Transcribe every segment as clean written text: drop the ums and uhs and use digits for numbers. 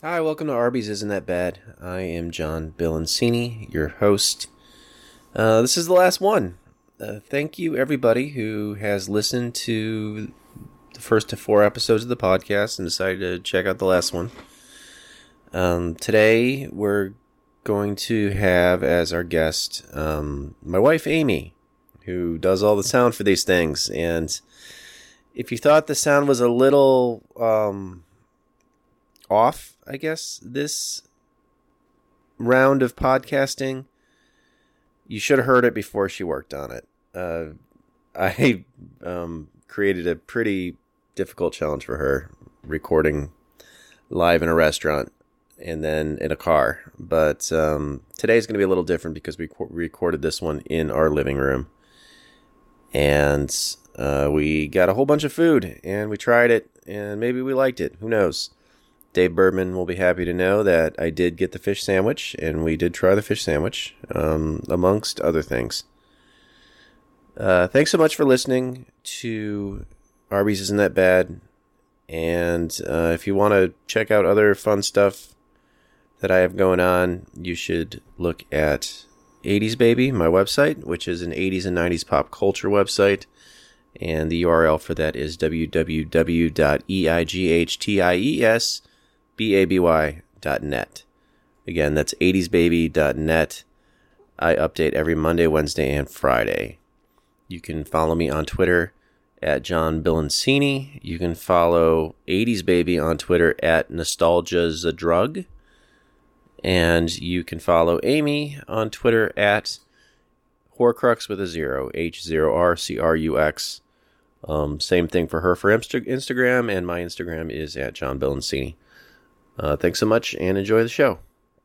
Hi, welcome to Arby's Isn't That Bad. I am John Bilancini, your host. This is the last one. Thank you, everybody who has listened to the first 4 episodes of the podcast and decided to check out the last one. Today, we're going to have as our guest my wife, Amy, who does all the sound for these things. And if you thought the sound was a little off, I guess, this round of podcasting, you should have heard it before she worked on it. I created a pretty difficult challenge for her, recording live in a restaurant and then in a car. But today's going to be a little different because we recorded this one in our living room. And we got a whole bunch of food, and we tried it, and maybe we liked it. Who knows? Dave Birdman will be happy to know that I did get the fish sandwich, and we did try the fish sandwich, amongst other things. Thanks so much for listening to Arby's Isn't That Bad. And if you want to check out other fun stuff that I have going on, you should look at 80s Baby, my website, which is an 80s and 90s pop culture website. And the URL for that is www.eighttiesbaby.net. Again, that's 80sbaby.net. I update every Monday, Wednesday, and Friday. You can follow me on Twitter at John Bilancini. You can follow 80s Baby on Twitter at Nostalgia'sADrug. And you can follow Amy on Twitter at Horcrux with a 0, H0RCRUX. Same thing for her for Instagram, and my Instagram is at John Bilancini. Thanks so much, and enjoy the show.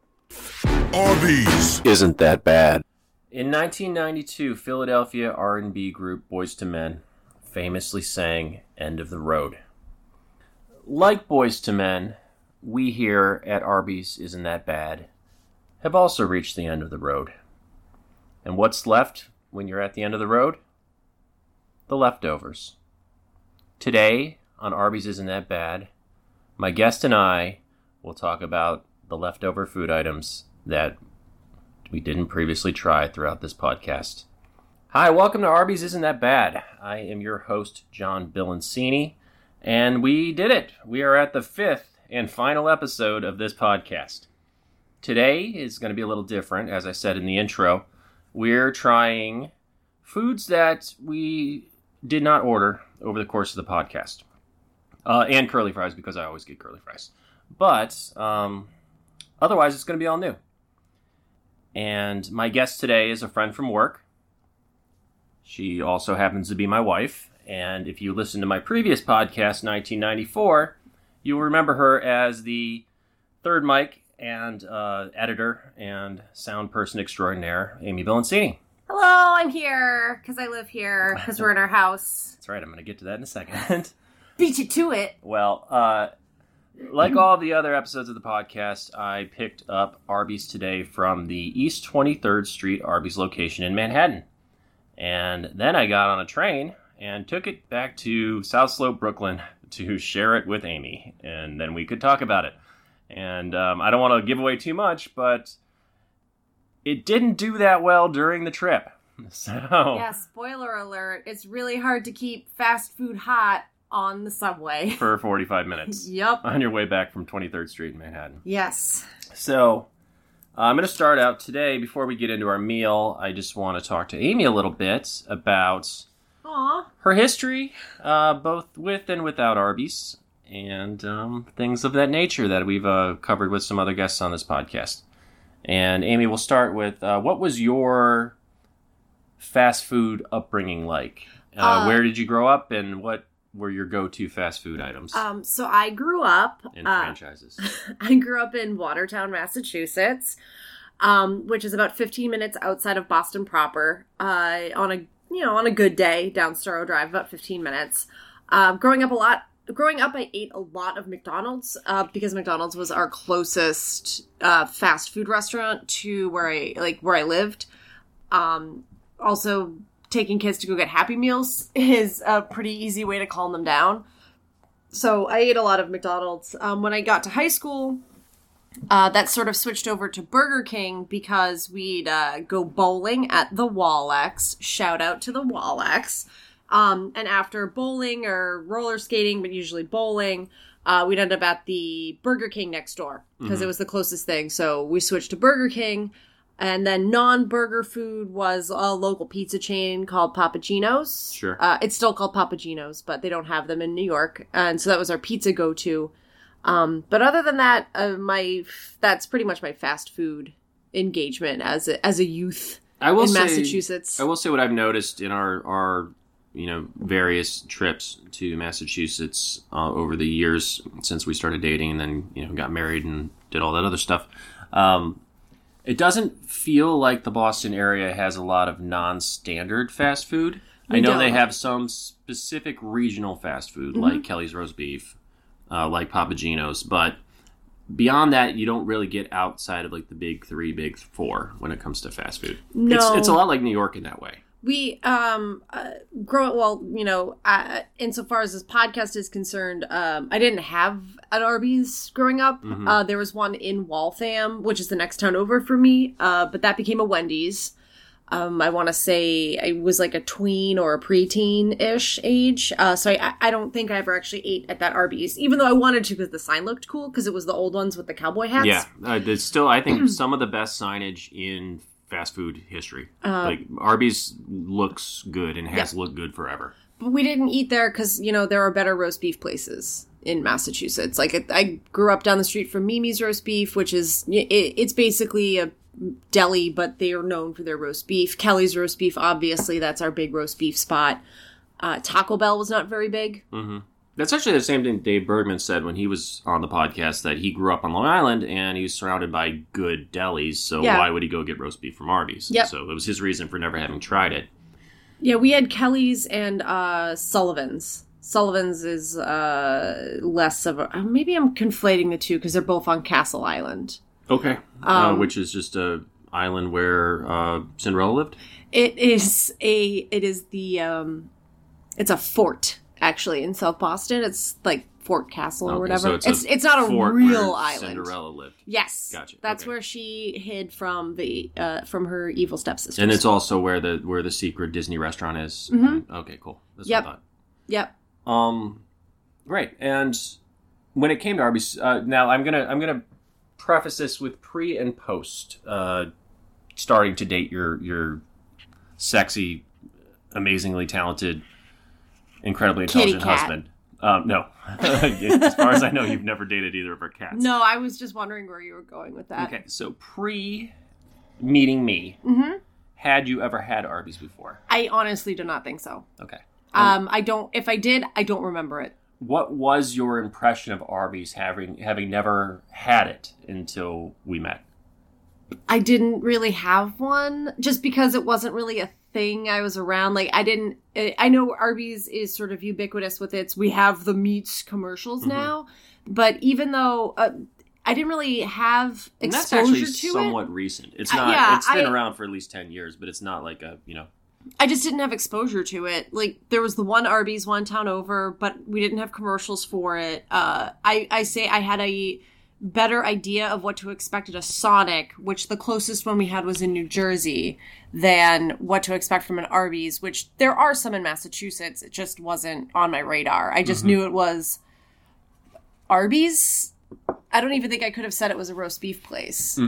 Arby's Isn't That Bad. In 1992, Philadelphia R&B group Boyz II Men famously sang End of the Road. Like Boyz II Men, we here at Arby's Isn't That Bad have also reached the end of the road. And what's left when you're at the end of the road? The leftovers. Today, on Arby's Isn't That Bad, my guest and I will talk about the leftover food items that we didn't previously try throughout this podcast. Hi, welcome to Arby's Isn't That Bad. I am your host, John Bilancini, and we did it. We are at the 5th and final episode of this podcast. Today is going to be a little different, as I said in the intro. We're trying foods that we did not order over the course of the podcast. And curly fries, because I always get curly fries. But otherwise, it's going to be all new. And my guest today is a friend from work. She also happens to be my wife. And if you listen to my previous podcast, 1994, you'll remember her as the third mic and editor and sound person extraordinaire, Amy Bilancini. Hello, I'm here because I live here because we're in our house. That's right. I'm going to get to that in a second. Beat you to it. Well, like all the other episodes of the podcast, I picked up Arby's today from the East 23rd Street Arby's location in Manhattan. And then I got on a train and took it back to South Slope, Brooklyn to share it with Amy. And then we could talk about it. And I don't want to give away too much, but it didn't do that well during the trip. So yeah, spoiler alert. It's really hard to keep fast food hot on the subway. For 45 minutes. Yep. On your way back from 23rd Street in Manhattan. Yes. So I'm going to start out today. Before we get into our meal, I just want to talk to Amy a little bit about her history, both with and without Arby's, and things of that nature that we've covered with some other guests on this podcast. And Amy, we'll start with, what was your fast food upbringing like? Where did you grow up, and what were your go-to fast food items? So I grew up in franchises. I grew up in Watertown, Massachusetts, which is about 15 minutes outside of Boston proper. On a good day, down Storrow Drive, about 15 minutes. Growing up, I ate a lot of McDonald's because McDonald's was our closest fast food restaurant to where I lived. Also, taking kids to go get Happy Meals is a pretty easy way to calm them down. So I ate a lot of McDonald's. When I got to high school, That sort of switched over to Burger King because we'd go bowling at the Wall-X. Shout out to the Wall-X. And after bowling or roller skating, but usually bowling, we'd end up at the Burger King next door because it was the closest thing. So we switched to Burger King. And then non-burger food was a local pizza chain called Papagino's. Sure. It's still called Papagino's, but they don't have them in New York. And so that was our pizza go-to. But other than that, that's pretty much my fast food engagement as a youth in Massachusetts. I will say what I've noticed in our various trips to Massachusetts over the years since we started dating and then got married and did all that other stuff. It doesn't feel like the Boston area has a lot of non-standard fast food. I know they have some specific regional fast food, like Kelly's Roast Beef, like Papagino's, but beyond that, you don't really get outside of like the big three, big four when it comes to fast food. No. It's a lot like New York in that way. We insofar as this podcast is concerned, I didn't have an Arby's growing up. There was one in Waltham, which is the next town over for me, but that became a Wendy's. I want to say I was like a tween or a preteen-ish age, so I don't think I ever actually ate at that Arby's, even though I wanted to because the sign looked cool because it was the old ones with the cowboy hats. Yeah, there's still, I think, some of the best signage in fast food history. Like Arby's looks good and has looked good forever. But we didn't eat there because there are better roast beef places in Massachusetts. Like I grew up down the street from Mimi's Roast Beef, which is it's basically a deli, but they are known for their roast beef. Kelly's Roast Beef, obviously, that's our big roast beef spot. Taco Bell was not very big. That's actually the same thing Dave Bergman said when he was on the podcast, that he grew up on Long Island and he was surrounded by good delis, so why would he go get roast beef from Arby's? Yep. So it was his reason for never having tried it. Yeah, we had Kelly's and Sullivan's. Sullivan's is less of a... Maybe I'm conflating the two because they're both on Castle Island. Okay. Which is just a island where Cinderella lived? It's a fort, actually, in South Boston. It's like Fort Castle or whatever. So it's not a real island. Cinderella lived. Yes. Gotcha. That's where she hid from from her evil stepsisters. And it's also where the secret Disney restaurant is. Okay, cool. That's what I thought. Yep. Right. And when it came to Arby's, now I'm gonna preface this with pre and post starting to date your sexy, amazingly talented, incredibly intelligent husband. No. As far as I know, you've never dated either of our cats. No, I was just wondering where you were going with that. Okay, so pre-meeting me, had you ever had Arby's before? I honestly do not think so. Okay. I don't. If I did, I don't remember it. What was your impression of Arby's having never had it until we met? I didn't really have one just because it wasn't really a thing I was around. Like I know Arby's is sort of ubiquitous with its we have the meats commercials now, but even though I didn't really have exposure to it. And that's actually somewhat recent. It's not. It's been around for at least 10 years, but it's not like a I just didn't have exposure to it. Like, there was the one Arby's one town over, but we didn't have commercials for it. I say I had a better idea of what to expect at a Sonic, which the closest one we had was in New Jersey, than what to expect from an Arby's, which there are some in Massachusetts. It just wasn't on my radar. I just knew it was Arby's. I don't even think I could have said it was a roast beef place.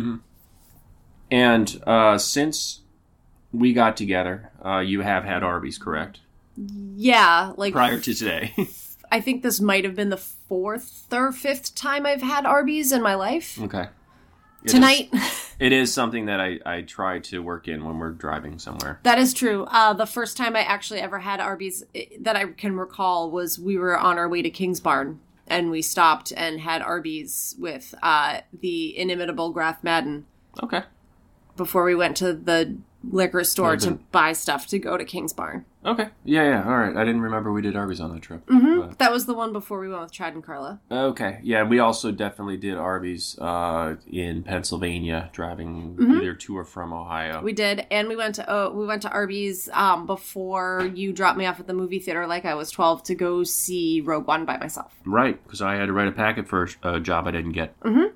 And since we got together, you have had Arby's, correct? Yeah, like prior to today. I think this might have been the 4th or 5th time I've had Arby's in my life. Okay. Tonight. It is something that I try to work in when we're driving somewhere. That is true. The first time I actually ever had Arby's that I can recall was we were on our way to Kingsbarn, and we stopped and had Arby's with the inimitable Graf Madden. Okay. Before we went to the liquor store to buy stuff to go to Kingsbarn. Okay. Yeah. All right. I didn't remember we did Arby's on that trip. That was the one before we went with Chad and Carla. Okay. Yeah, we also definitely did Arby's in Pennsylvania, driving either to or from Ohio. We did, and we went to Arby's before you dropped me off at the movie theater, like I was 12, to go see Rogue One by myself. Right, because I had to write a packet for a job I didn't get.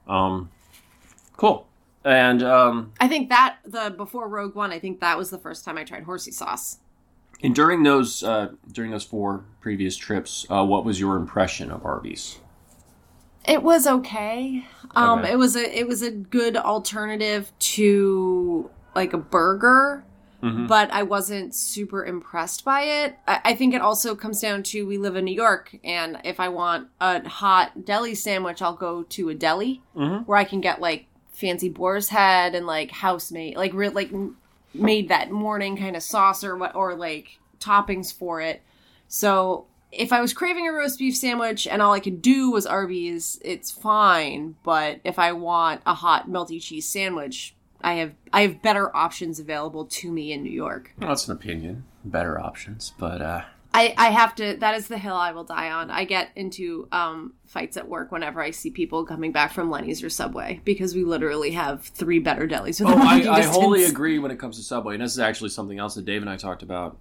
Cool. And I think before Rogue One, I think that was the first time I tried horsey sauce. And during those 4 previous trips, what was your impression of Arby's? It was okay. It was a good alternative to like a burger, but I wasn't super impressed by it. I think it also comes down to we live in New York, and if I want a hot deli sandwich, I'll go to a deli where I can get like fancy boar's head and like house made, like made that morning kind of sauce or like toppings for it. So if I was craving a roast beef sandwich and all I could do was Arby's, it's fine. But if I want a hot melty cheese sandwich, I have better options available to me in New York. Well, that's an opinion. Better options, but I have to. That is the hill I will die on. I get into fights at work whenever I see people coming back from Lenny's or Subway because we literally have 3 better delis. I wholly agree when it comes to Subway, and this is actually something else that Dave and I talked about.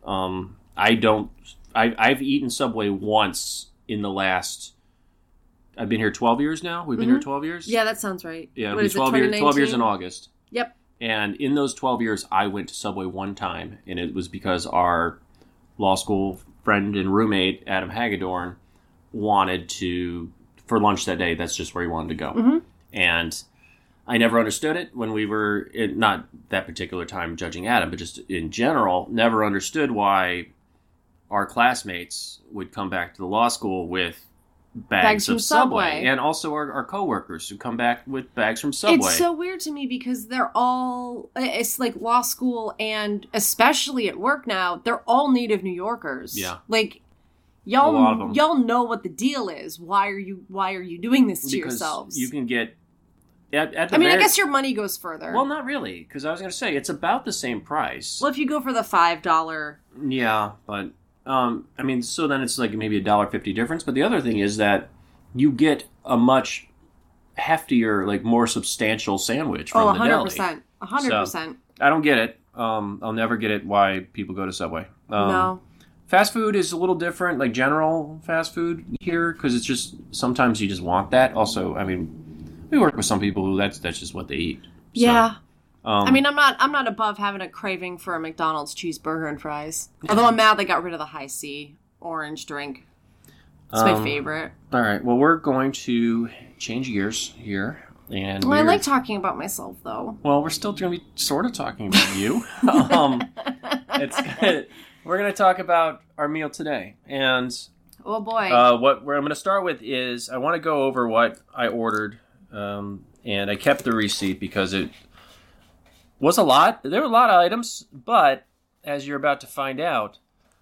I've eaten Subway once in the last. I've been here 12 years now. We've been here 12 years. Yeah, that sounds right. Yeah, it'll be 12 years in August. Yep. And in those 12 years, I went to Subway one time, and it was because our law school friend and roommate, Adam Hagedorn, wanted to, for lunch that day, that's just where he wanted to go. And I never understood it when we were, not that particular time judging Adam, but just in general, never understood why our classmates would come back to the law school with bags of Subway. And also our coworkers who come back with bags from Subway. It's so weird to me because they're all, it's like law school and especially at work now, they're all native New Yorkers. Yeah. Like, y'all know what the deal is. Why are you doing this to yourselves? You can get, I guess your money goes further. Well, not really, because I was going to say, it's about the same price. Well, if you go for the $5. Yeah, but so then it's like maybe $1.50 difference. But the other thing is that you get a much heftier, like more substantial sandwich from the deli. 100%. So, I don't get it. I'll never get it why people go to Subway. No. Fast food is a little different, like general fast food here, because it's just, sometimes you just want that. Also, we work with some people who that's just what they eat. So, yeah. I'm not above having a craving for a McDonald's cheeseburger and fries. Although I'm mad they got rid of the High C orange drink. It's my favorite. All right. Well, we're going to change gears here. And I like talking about myself, though. Well, we're still going to be sort of talking about you. It's good. We're going to talk about our meal today. And oh, boy. Where I'm going to start with is I want to go over what I ordered. And I kept the receipt because it was a lot. There were a lot of items, but as you're about to find out,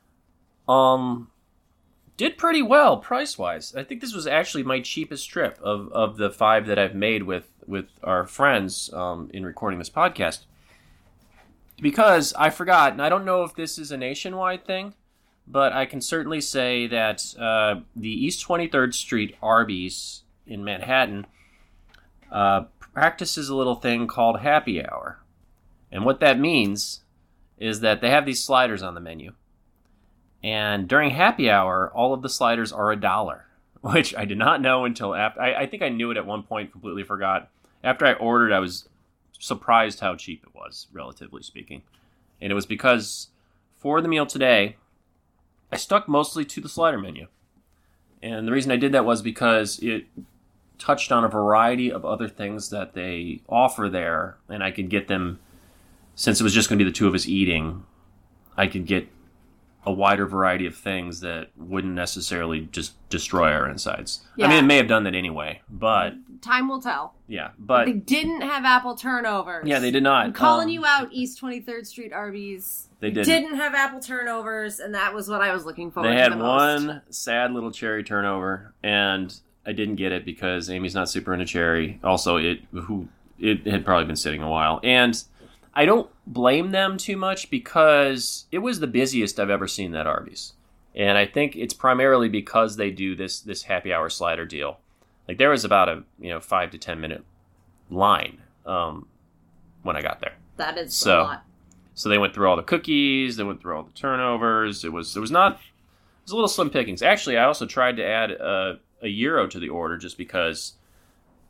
did pretty well price-wise. I think this was actually my cheapest trip of the 5 that I've made with our friends in recording this podcast. Because I forgot, and I don't know if this is a nationwide thing, but I can certainly say that the East 23rd Street Arby's in Manhattan practices a little thing called happy hour. And what that means is that they have these sliders on the menu. And during happy hour, all of the sliders are $1, which I did not know until after. I think I knew it at one point, completely forgot. After I ordered, I was surprised how cheap it was, relatively speaking. And it was because for the meal today, I stuck mostly to the slider menu. And the reason I did that was because it touched on a variety of other things that they offer there, and I could get them. Since it was just going to be the 2 of us eating, I could get a wider variety of things that wouldn't necessarily just destroy our insides. Yeah. It may have done that anyway, but time will tell. Yeah, but they didn't have apple turnovers. Yeah, they did not. I'm calling you out, East 23rd Street Arby's. They didn't have apple turnovers, and that was what I was looking forward to. They had the most. one sad little cherry turnover, and I didn't get it because Amy's not super into cherry. Also, it had probably been sitting a while, and I don't blame them too much because it was the busiest I've ever seen that Arby's. And I think it's primarily because they do this happy hour slider deal. Like there was about a 5 to 10 minute line when I got there. That is a lot. So they went through all the cookies, they went through all the turnovers. It was a little slim pickings. Actually, I also tried to add a gyro to the order just because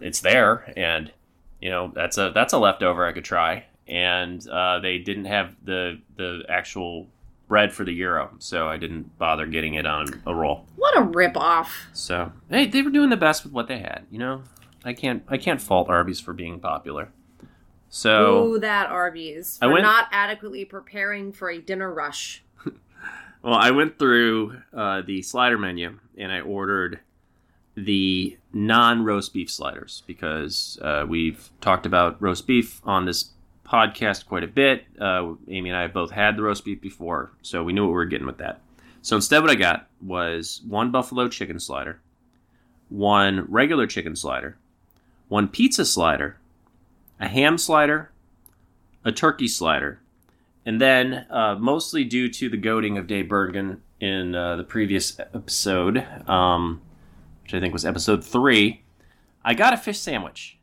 it's there, and that's a leftover I could try. And they didn't have the actual bread for the gyro, so I didn't bother getting it on a roll. What a ripoff! So hey, they were doing the best with what they had. I can't fault Arby's for being popular. So ooh, that Arby's for not adequately preparing for a dinner rush. Well, I went through the slider menu and I ordered the non-roast beef sliders because we've talked about roast beef on this podcast quite a bit. Amy and I have both had the roast beef before, so we knew what we were getting with that. So instead what I got was one buffalo chicken slider, one regular chicken slider, one pizza slider, a ham slider, a turkey slider, and then, mostly due to the goading of Dave Bergen in the previous episode, which I think was episode 3, I got a fish sandwich.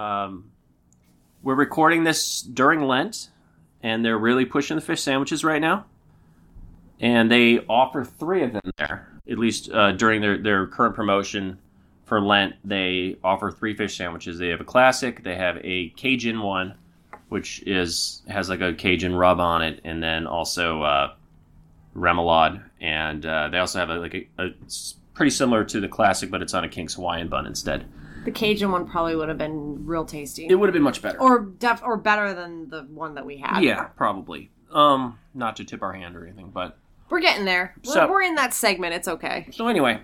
We're recording this during Lent, and they're really pushing the fish sandwiches right now. And they offer 3 of them there, at least during their current promotion for Lent. They offer 3 fish sandwiches. They have a classic, they have a Cajun one, which has like a Cajun rub on it, and then also remoulade. And they also have a pretty similar to the classic, but it's on a King's Hawaiian bun instead. The Cajun one probably would have been real tasty. It would have been much better. Or better than the one that we had. Yeah, probably. Not to tip our hand or anything, but... We're getting there. We're in that segment. It's okay. So anyway,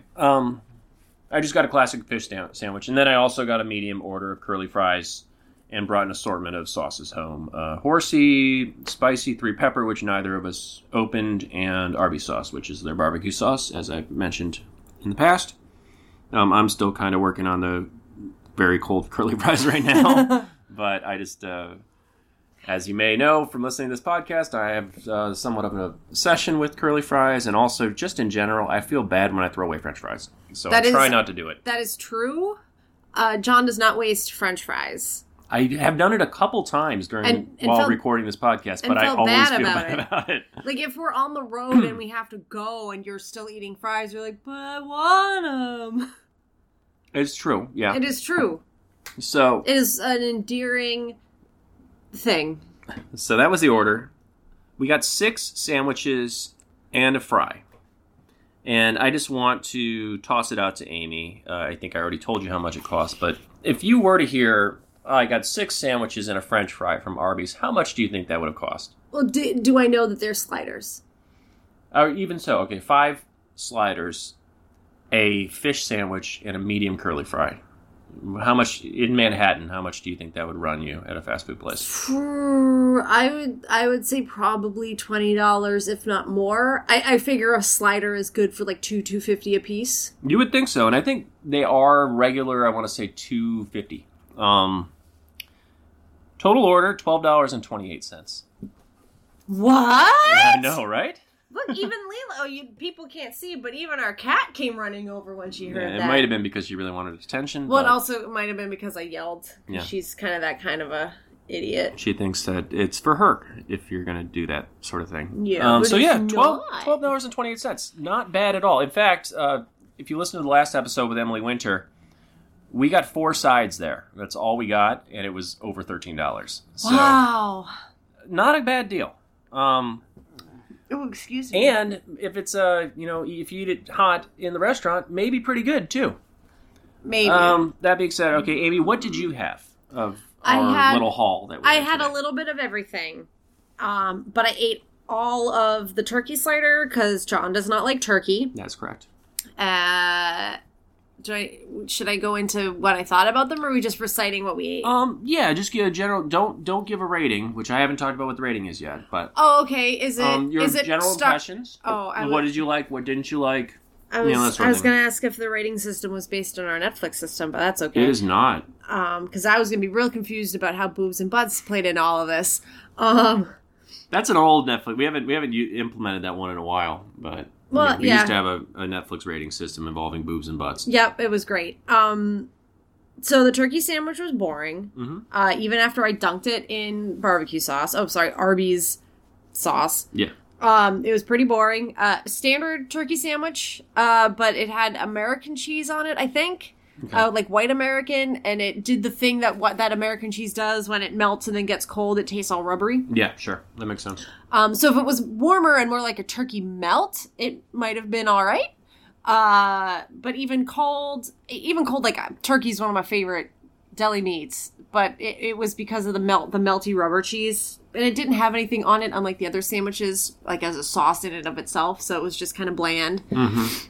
I just got a classic fish sandwich, and then I also got a medium order of curly fries and brought an assortment of sauces home. Horsey, spicy 3-pepper, which neither of us opened, and Arby's sauce, which is their barbecue sauce, as I've mentioned in the past. I'm still kind of working on the very cold curly fries right now, but I just, as you may know from listening to this podcast, I have somewhat of a obsession with curly fries, and also just in general, I feel bad when I throw away French fries, so I try not to do it. That is true. John does not waste French fries. I have done it a couple times while recording this podcast, but I always feel bad about it. Like, if we're on the road and we have to go and you're still eating fries, you're like, but I want them. It's true, yeah. It is true. So it is an endearing thing. So that was the order. We got 6 sandwiches and a fry. And I just want to toss it out to Amy. I think I already told you how much it costs, but if you were to hear... I got 6 sandwiches and a French fry from Arby's. How much do you think that would have cost? Well, do I know that they're sliders? Even so, okay, 5 sliders, a fish sandwich, and a medium curly fry. How much in Manhattan? How much do you think that would run you at a fast food place? I would say probably $20, if not more. I figure a slider is good for like $2.50 a piece. You would think so, and I think they are regular. I want to say $2.50. Total order, $12.28. What? I know, right? Look, even Lila, people can't see, but even our cat came running over when she heard that. It might have been because she really wanted attention. Well, it also might have been because I yelled. Yeah. She's kind of that kind of a idiot. She thinks that it's for her if you're going to do that sort of thing. Yeah. So yeah, $12.28. Not bad at all. In fact, if you listen to the last episode with Emily Winter, we got 4 sides there. That's all we got, and it was over $13. So, wow. Not a bad deal. Oh, excuse me. And if it's if you eat it hot in the restaurant, maybe pretty good too. Maybe. That being said, okay, Amy, what did you have of our little haul that we had today? A little bit of everything. But I ate all of the turkey slider because John does not like turkey. That's correct. Should I go into what I thought about them, or are we just reciting what we ate? Yeah, just give a general. Don't give a rating, which I haven't talked about what the rating is yet. But oh, okay. Is it your general impressions? What did you like? What didn't you like? I was going to ask if the rating system was based on our Netflix system, but that's okay. It is not. Because I was going to be real confused about how boobs and butts played in all of this. That's an old Netflix. We haven't implemented that one in a while, but. Well, we used to have a Netflix rating system involving boobs and butts. Yep, it was great. So the turkey sandwich was boring. Mm-hmm. Even after I dunked it in barbecue sauce. Oh, sorry, Arby's sauce. Yeah. It was pretty boring. Standard turkey sandwich, but it had American cheese on it, I think. Okay. like white American, and it did the thing that that American cheese does when it melts and then gets cold. It tastes all rubbery. Yeah, sure. That makes sense. So if it was warmer and more like a turkey melt, it might have been all right. But even cold, like turkey's one of my favorite deli meats. But it was because of the melty rubber cheese, and it didn't have anything on it, unlike the other sandwiches, like as a sauce in and of itself. So it was just kind of bland. Mm-hmm.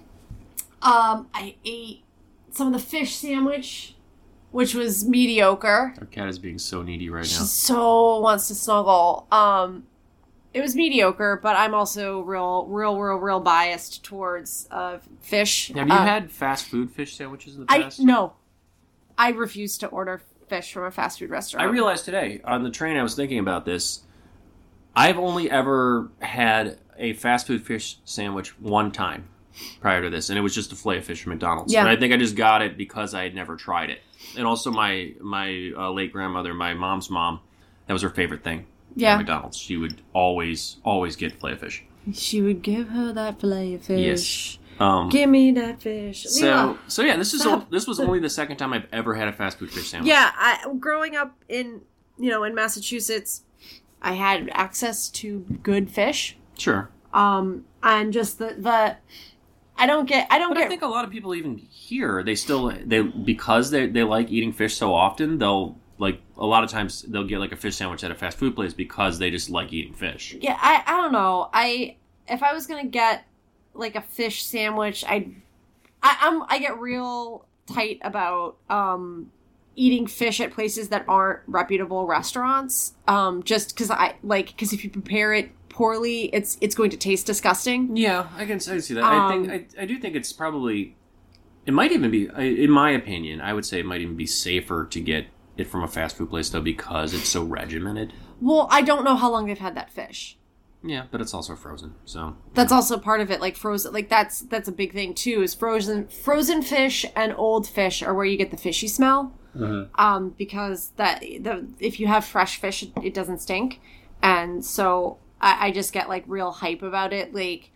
I ate some of the fish sandwich, which was mediocre. Our cat is being so needy right now. She so wants to snuggle. It was mediocre, but I'm also real biased towards fish. Have you had fast food fish sandwiches in the past? No. I refuse to order fish from a fast food restaurant. I realized today, on the train I was thinking about this, I've only ever had a fast food fish sandwich one time prior to this, and it was just a fillet of fish from McDonald's. Yeah. And I think I just got it because I had never tried it. And also my late grandmother, my mom's mom, that was her favorite thing. Yeah. At McDonald's. She would always get fillet of fish. She would give her that fillet of fish. Yes. Give me that fish. So yeah, this was only the second time I've ever had a fast food fish sandwich. Yeah, growing up in Massachusetts, I had access to good fish. Sure. And just the I think a lot of people even here, because they like eating fish so often, they'll like a lot of times they'll get like a fish sandwich at a fast food place because they just like eating fish. Yeah, I don't know. If I was gonna get like a fish sandwich, I get real tight about eating fish at places that aren't reputable restaurants. Just because if you prepare it poorly, it's going to taste disgusting. Yeah, I can see that. I do think it's probably, it might even be, in my opinion, I would say it might even be safer to get it from a fast food place though because it's so regimented. Well, I don't know how long they've had that fish. Yeah, but it's also frozen, so that's also part of it. Like frozen, like that's a big thing too. Is frozen fish and old fish are where you get the fishy smell. Mm-hmm. Because if you have fresh fish, it doesn't stink, and so I just get like real hype about it. Like,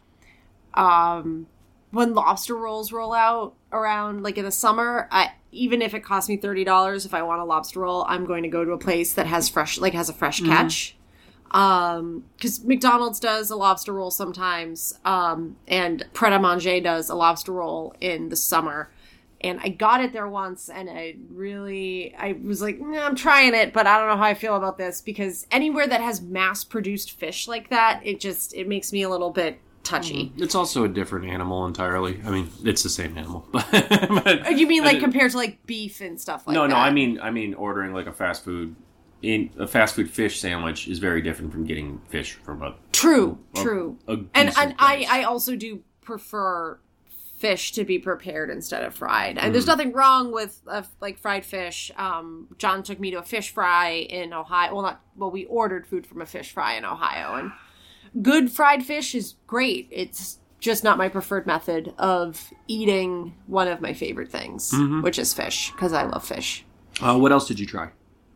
when lobster rolls roll out around like in the summer, even if it costs me $30, if I want a lobster roll, I'm going to go to a place that has a fresh catch. Because McDonald's does a lobster roll sometimes, and Pret a Manger does a lobster roll in the summer. And I got it there once, and I was like, I'm trying it, but I don't know how I feel about this, because anywhere that has mass-produced fish like that, it makes me a little bit touchy. It's also a different animal entirely. I mean, it's the same animal. but you mean like compared to like beef and stuff like that? No, I mean ordering like a fast food fish sandwich is very different from getting fish from a true. And I also do prefer fish to be prepared instead of fried. And there's nothing wrong with like fried fish. John took me to a fish fry in Ohio. We ordered food from a fish fry in Ohio, and good fried fish is great. It's just not my preferred method of eating one of my favorite things, which is fish, because I love fish. What else did you try?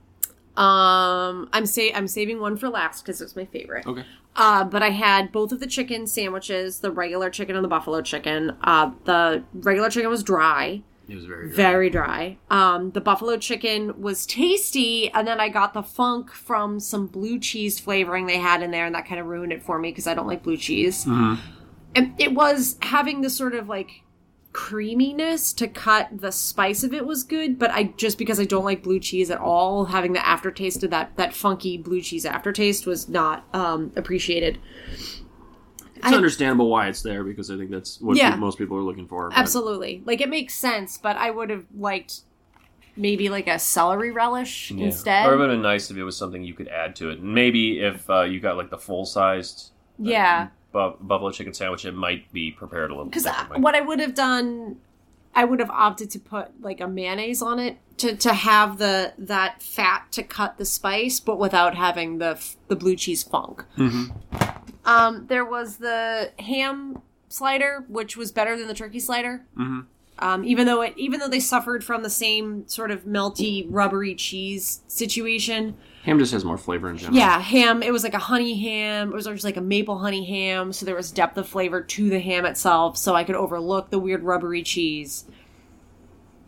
I'm saving one for last because it's my favorite. Okay. But I had both of the chicken sandwiches, the regular chicken and the buffalo chicken. The regular chicken was dry. It was very dry. Very dry. The buffalo chicken was tasty, and then I got the funk from some blue cheese flavoring they had in there, and that kind of ruined it for me because I don't like blue cheese. Mm-hmm. And it was having this sort of like creaminess to cut the spice of it was good, but because I don't like blue cheese at all, having the aftertaste of that funky blue cheese aftertaste was not appreciated. It's understandable why it's there, because I think that's what most people are looking for. But. Absolutely. Like, it makes sense, but I would have liked maybe like a celery relish instead. Or it would have been nice if it was something you could add to it. Maybe if you got like the full-sized buffalo chicken sandwich, it might be prepared a little differently. Because what I would have done, I would have opted to put like a mayonnaise on it to have that fat to cut the spice, but without having the blue cheese funk. Mm-hmm. There was the ham slider, which was better than the turkey slider. Mm-hmm. Even though they suffered from the same sort of melty, rubbery cheese situation. Ham just has more flavor in general. Yeah, ham. It was like a honey ham. It was just like a maple honey ham, so there was depth of flavor to the ham itself, so I could overlook the weird rubbery cheese.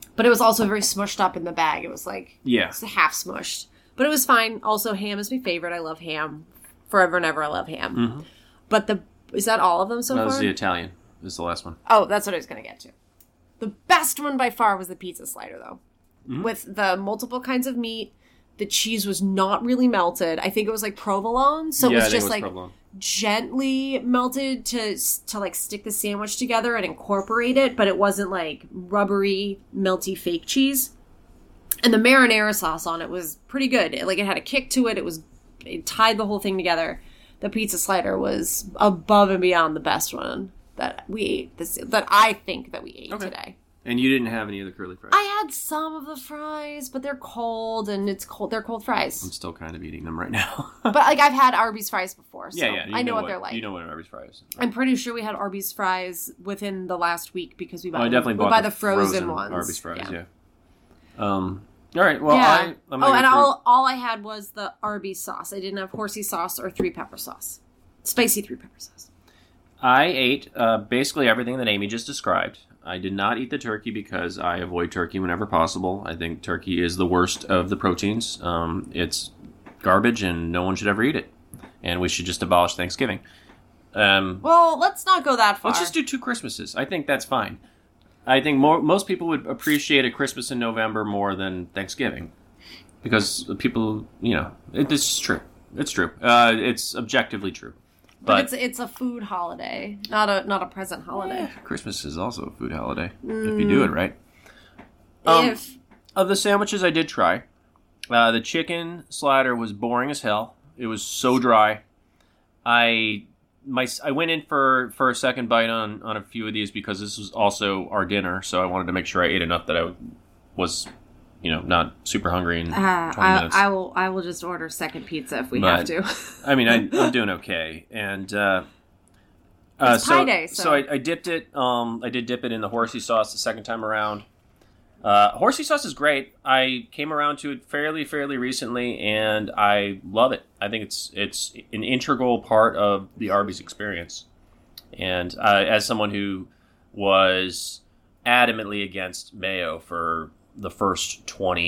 But it was also very smushed up in the bag. It was like it's half smushed. But it was fine. Also, ham is my favorite. I love ham. Forever and ever, I love ham. Mm-hmm. But is that all of them so far? That was the Italian. This is the last one. Oh, that's what I was going to get to. The best one by far was the pizza slider, though. Mm-hmm. With the multiple kinds of meat. The cheese was not really melted. I think it was like provolone. So it was just like provolone. Gently melted to like stick the sandwich together and incorporate it. But it wasn't like rubbery, melty fake cheese. And the marinara sauce on it was pretty good. It had a kick to it. It tied the whole thing together. The pizza slider was above and beyond the best one that we ate. That I think that we ate today. And you didn't have any of the curly fries? I had some of the fries, but they're cold, and it's cold. They're cold fries. I'm still kind of eating them right now. But I've had Arby's fries before, so I know what they're like. You know what an Arby's fry is. I'm pretty sure we had Arby's fries within the last week because we bought. I definitely bought the frozen ones. Arby's fries, yeah. All right. Well, I'm all I had was the Arby's sauce. I didn't have horsey sauce or 3-pepper sauce, spicy 3-pepper sauce. I ate basically everything that Amy just described. I did not eat the turkey because I avoid turkey whenever possible. I think turkey is the worst of the proteins. It's garbage, and no one should ever eat it. And we should just abolish Thanksgiving. Well, let's not go that far. Let's just do 2 Christmases. I think that's fine. I think most people would appreciate a Christmas in November more than Thanksgiving. Because people, this is true. It's true. It's objectively true. But it's a food holiday, not a present holiday. Christmas is also a food holiday, if you do it right. Of the sandwiches I did try, the chicken slider was boring as hell. It was so dry. I went in for a second bite on a few of these because this was also our dinner, so I wanted to make sure I ate enough that I was not super hungry in 20 minutes. I will just order second pizza if we have to. I mean, I'm doing okay, and it's Pie Day. So I dipped it. I did dip it in the horsey sauce the second time around. Horsey sauce is great. I came around to it fairly recently, and I love it. I think it's an integral part of the Arby's experience. And as someone who was adamantly against mayo for the first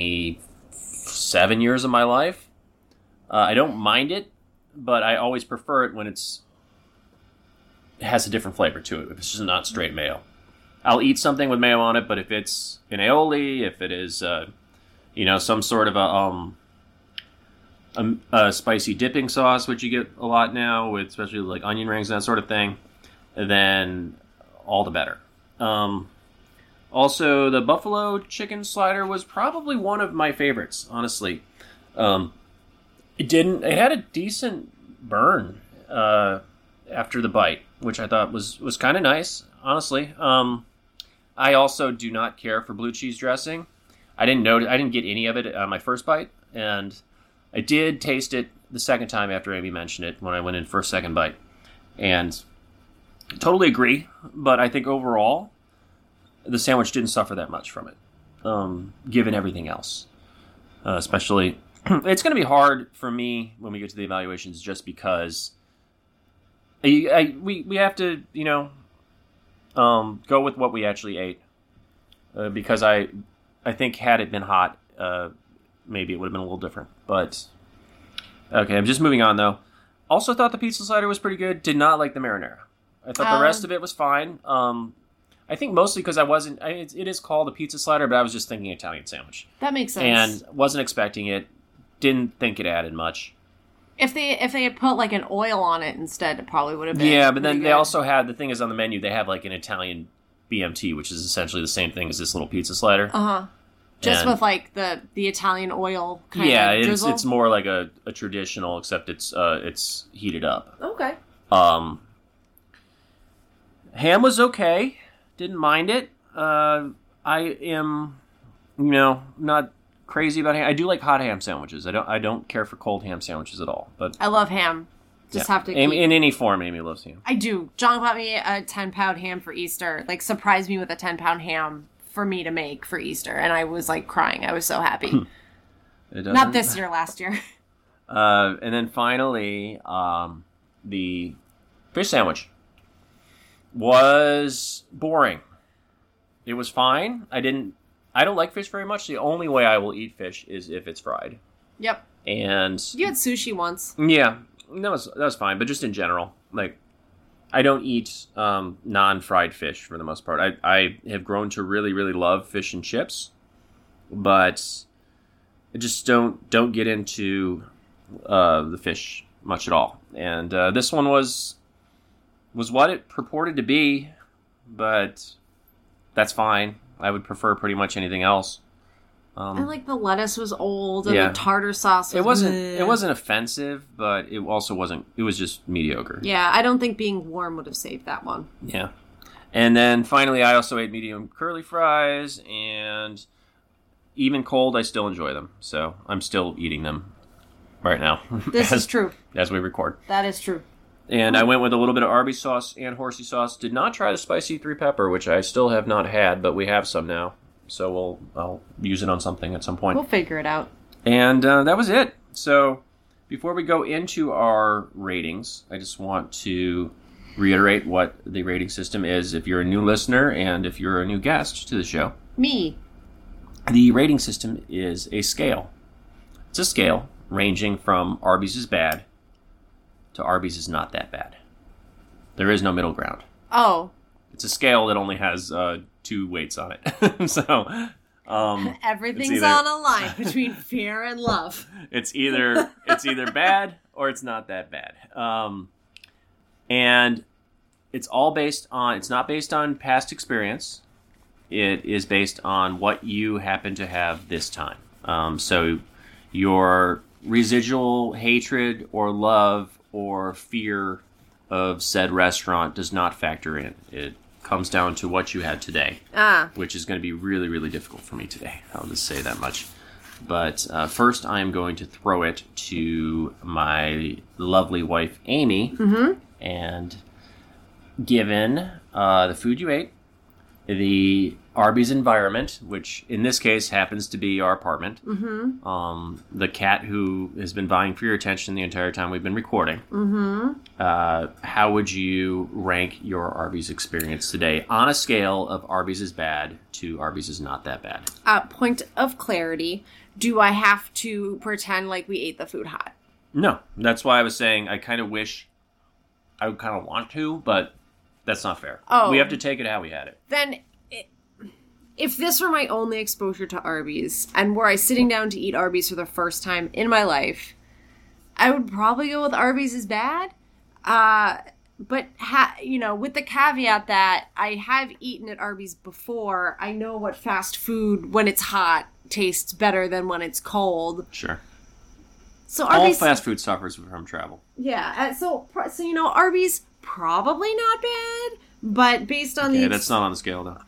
27 years of my life, I don't mind it, but I always prefer it when it has a different flavor to it. If it's just not straight mayo, I'll eat something with mayo on it. But if it's an aioli, if it is some sort of a spicy dipping sauce, which you get a lot now with especially like onion rings and that sort of thing, then all the better. Also, the buffalo chicken slider was probably one of my favorites, honestly. It had a decent burn after the bite, which I thought was kind of nice, honestly. I also do not care for blue cheese dressing. I didn't get any of it on my first bite, and I did taste it the second time after Amy mentioned it when I went in for a second bite. And I totally agree, but I think overall, the sandwich didn't suffer that much from it, given everything else. Especially, it's going to be hard for me when we get to the evaluations, just because we have to, go with what we actually ate. Because I think had it been hot, maybe it would have been a little different. But okay, I'm just moving on though. Also thought the pizza slider was pretty good. Did not like the marinara. I thought the rest of it was fine. I think mostly because it is called a pizza slider, but I was just thinking Italian sandwich. That makes sense. And wasn't expecting it. Didn't think it added much. If they had put like an oil on it instead, it probably would have been. Yeah, but then they also have, the thing is on the menu, they have like an Italian BMT, which is essentially the same thing as this little pizza slider. Just with like the Italian oil kind of drizzle. Yeah, it's more like a traditional, except it's heated up. Okay. Ham was okay. Didn't mind it. I am, not crazy about ham. I do like hot ham sandwiches. I don't care for cold ham sandwiches at all. But I love ham. Have to in any form. Amy loves ham. I do. John bought me a 10-pound ham for Easter. Like, surprised me with a 10-pound ham for me to make for Easter, and I was like crying. I was so happy. Not this year, last year. And then finally, the fish sandwich was boring. It was fine. I didn't I don't like fish very much. The only way I will eat fish is if it's fried. Yep. And you had sushi once. Yeah, that was fine. But just in general, like, I don't eat non-fried fish for the most part. I have grown to really, really love fish and chips, but I just don't get into the fish much at all. And this one was what it purported to be, but that's fine. I would prefer pretty much anything else. And like the lettuce was old, and the tartar sauce was It wasn't offensive, but it also wasn't. It was just mediocre. Yeah, I don't think being warm would have saved that one. Yeah, and then finally, I also ate medium curly fries, and even cold, I still enjoy them. So I'm still eating them right now. This is true. As we record. That is true. And I went with a little bit of Arby's sauce and horsey sauce. Did not try the spicy 3-pepper, which I still have not had, but we have some now. So I'll use it on something at some point. We'll figure it out. And that was it. So before we go into our ratings, I just want to reiterate what the rating system is if you're a new listener and if you're a new guest to the show. Me. The rating system is a scale. It's a scale ranging from Arby's is bad to Arby's is not that bad. There is no middle ground. Oh. It's a scale that only has 2 weights on it. So everything's on a line between fear and love. It's either bad or it's not that bad. And it's all based on, it's not based on past experience. It is based on what you happen to have this time. So your residual hatred or love or fear of said restaurant does not factor in. It comes down to what you had today, which is going to be really, really difficult for me today. I'll just say that much. But first, I am going to throw it to my lovely wife, Amy. Mm-hmm. And given the food you ate, the Arby's environment, which in this case happens to be our apartment, mm-hmm. The cat who has been vying for your attention the entire time we've been recording, mm-hmm. How would you rank your Arby's experience today on a scale of Arby's is bad to Arby's is not that bad? Point of clarity, do I have to pretend like we ate the food hot? No, that's why I was saying I kind of wish, I would kind of want to, but that's not fair. Oh. We have to take it how we had it. Then, if this were my only exposure to Arby's, and were I sitting down to eat Arby's for the first time in my life, I would probably go with Arby's is bad. But, with the caveat that I have eaten at Arby's before, I know what fast food, when it's hot, tastes better than when it's cold. Sure. So Arby's, all fast food suffers from travel. Yeah, so Arby's probably not bad, but based on that's not on the scale though.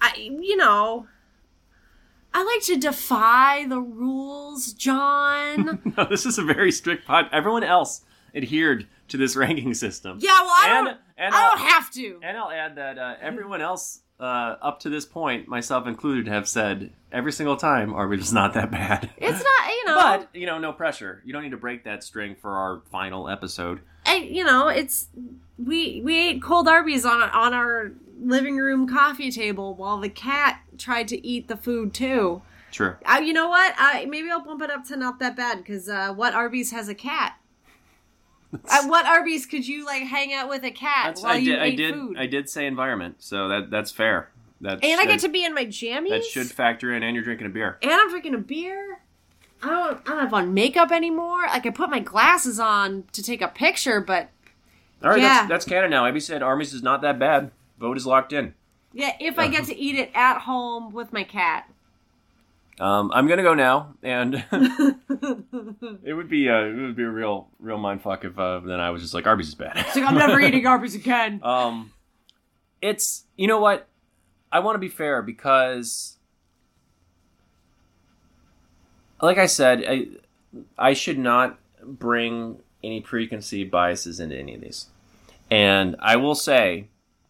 I like to defy the rules, John. No, this is a very strict pod. Everyone else adhered to this ranking system. Yeah, well, I don't have to. And I'll add that everyone else up to this point, myself included, have said every single time Arby's is not that bad. It's not, But, no pressure. You don't need to break that string for our final episode. It's we ate cold Arby's on our living room coffee table while the cat tried to eat the food too. True. You know what? Maybe I'll bump it up to not that bad because what Arby's has a cat? At what Arby's could you hang out with a cat while you ate food? I did say environment, so that's fair. I get to be in my jammies. That should factor in, and you're drinking a beer. And I'm drinking a beer. I don't have on makeup anymore. I put my glasses on to take a picture, but all right, that's canon now. Abby said Arby's is not that bad. Vote is locked in. Yeah, if I get to eat it at home with my cat. I'm gonna go now, and it would be a real mindfuck if then I was just like Arby's is bad. It's I'm never eating Arby's again. It's what I want to be fair because, like I said, I should not bring any preconceived biases into any of these, and I will say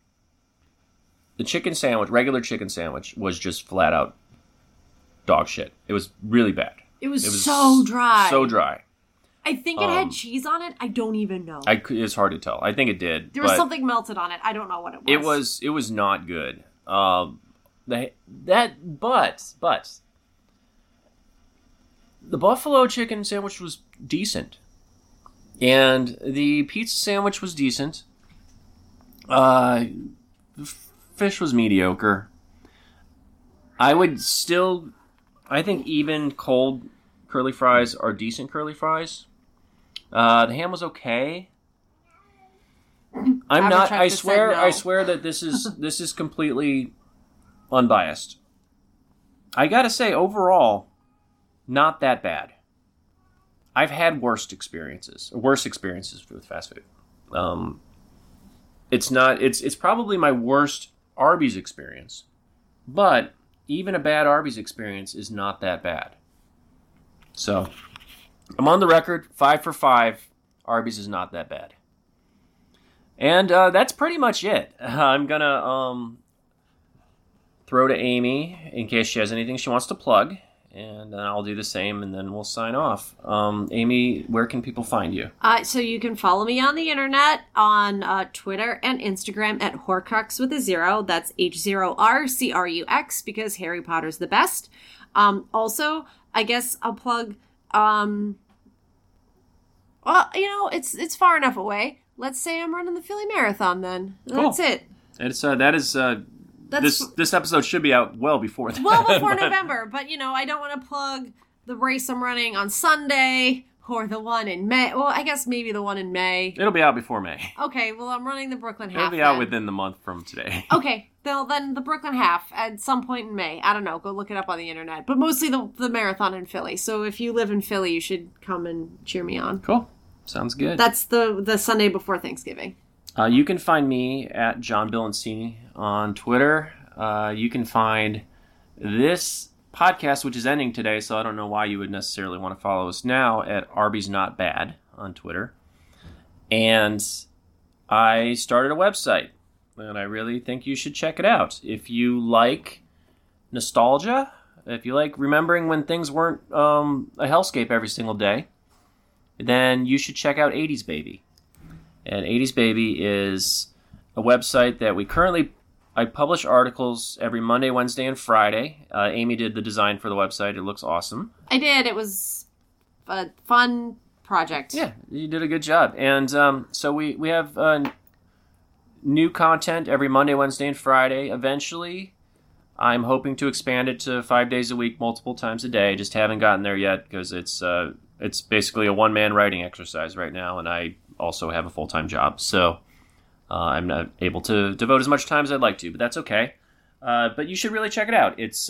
the regular chicken sandwich, was just flat out dog shit. It was really bad. It was so dry. So dry. I think it had cheese on it. I don't even know. It's hard to tell. I think it did. There was something melted on it. I don't know what it was. It was not good. But The buffalo chicken sandwich was decent. And the pizza sandwich was decent. The fish was mediocre. I think even cold curly fries are decent curly fries. The ham was okay. I swear that this is completely unbiased. I gotta say, overall, not that bad. I've had worse experiences with fast food. It's probably my worst Arby's experience, but even a bad Arby's experience is not that bad. So, I'm on the record, 5 for 5. Arby's is not that bad. And that's pretty much it. I'm going to throw to Amy in case she has anything she wants to plug. And then I'll do the same, and then we'll sign off. Amy, where can people find you? So you can follow me on the internet on Twitter and Instagram at Horcrux with a 0. That's HZRCRUX because Harry Potter's the best. Also, I guess I'll plug. Well, it's far enough away. Let's say I'm running the Philly Marathon. Then that's cool. it. This episode should be out well before that. Well before November, but I don't want to plug the race I'm running on Sunday or the one in May. Well, I guess maybe the one in May. It'll be out before May. Okay, well I'm running the Brooklyn Half. It'll be out within the month from today. Okay, then the Brooklyn Half at some point in May. I don't know. Go look it up on the internet. But mostly the marathon in Philly. So if you live in Philly, you should come and cheer me on. Cool. Sounds good. That's the Sunday before Thanksgiving. You can find me at John Bilancini on Twitter. You can find this podcast, which is ending today, so I don't know why you would necessarily want to follow us now, at Arby's Not Bad on Twitter. And I started a website, and I really think you should check it out. If you like nostalgia, if you like remembering when things weren't a hellscape every single day, then you should check out 80s Baby. And 80s Baby is a website that I publish articles every Monday, Wednesday, and Friday. Amy did the design for the website. It looks awesome. I did. It was a fun project. Yeah, you did a good job. And so we have new content every Monday, Wednesday, and Friday. Eventually, I'm hoping to expand it to 5 days a week, multiple times a day. Just haven't gotten there yet because it's basically a one-man writing exercise right now, and I also have a full-time job. So I'm not able to devote as much time as I'd like to, but that's okay. But you should really check it out. It's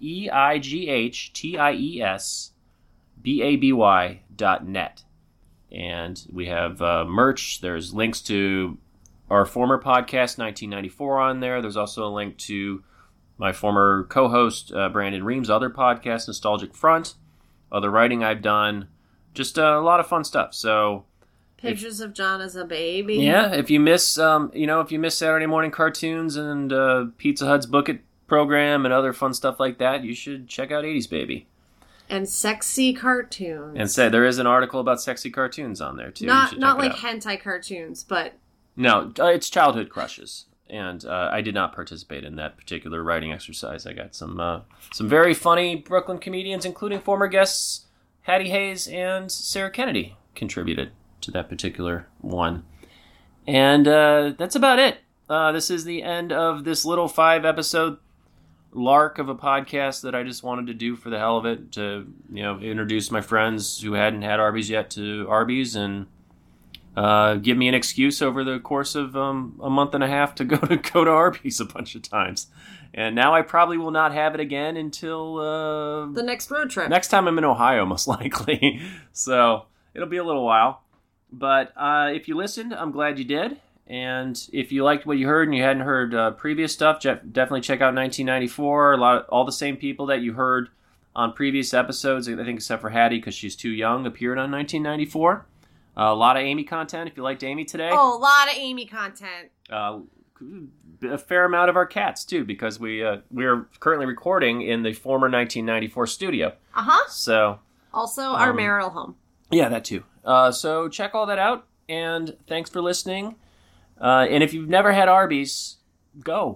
EIGHTIESBABY.net. And we have merch. There's links to our former podcast, 1994, on there. There's also a link to my former co-host, Brandon Reams' other podcast, Nostalgic Front, other writing I've done. Just a lot of fun stuff. So pictures of John as a baby. Yeah, if you miss Saturday morning cartoons and Pizza Hut's Book It program and other fun stuff like that, you should check out 80s Baby. And sexy cartoons. And there is an article about sexy cartoons on there too. Not like hentai cartoons, but no, it's childhood crushes. And I did not participate in that particular writing exercise. I got some very funny Brooklyn comedians, including former guests Hattie Hayes and Sarah Kennedy, contributed to that particular one. And that's about it. This is the end of this little 5-episode lark of a podcast that I just wanted to do for the hell of it, to introduce my friends who hadn't had Arby's yet to Arby's, and give me an excuse over the course of a month and a half to go to Arby's a bunch of times. And now I probably will not have it again until the next road trip. Next time I'm in Ohio, most likely. So it'll be a little while. But if you listened, I'm glad you did. And if you liked what you heard and you hadn't heard previous stuff, definitely check out 1994. All the same people that you heard on previous episodes, I think except for Hattie because she's too young, appeared on 1994. A lot of Amy content if you liked Amy today. Oh, a lot of Amy content. A fair amount of our cats, too, because we're currently recording in the former 1994 studio. Uh-huh. So also our marital home. Yeah, that too. So check all that out, and thanks for listening. And if you've never had Arby's, go.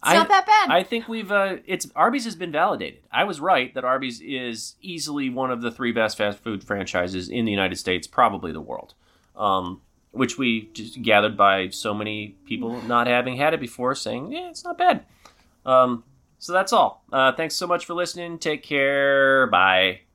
It's not that bad. I think Arby's has been validated. I was right that Arby's is easily one of the 3 best fast food franchises in the United States, probably the world. Which we just gathered by so many people not having had it before saying, yeah, it's not bad. So that's all. Thanks so much for listening. Take care. Bye.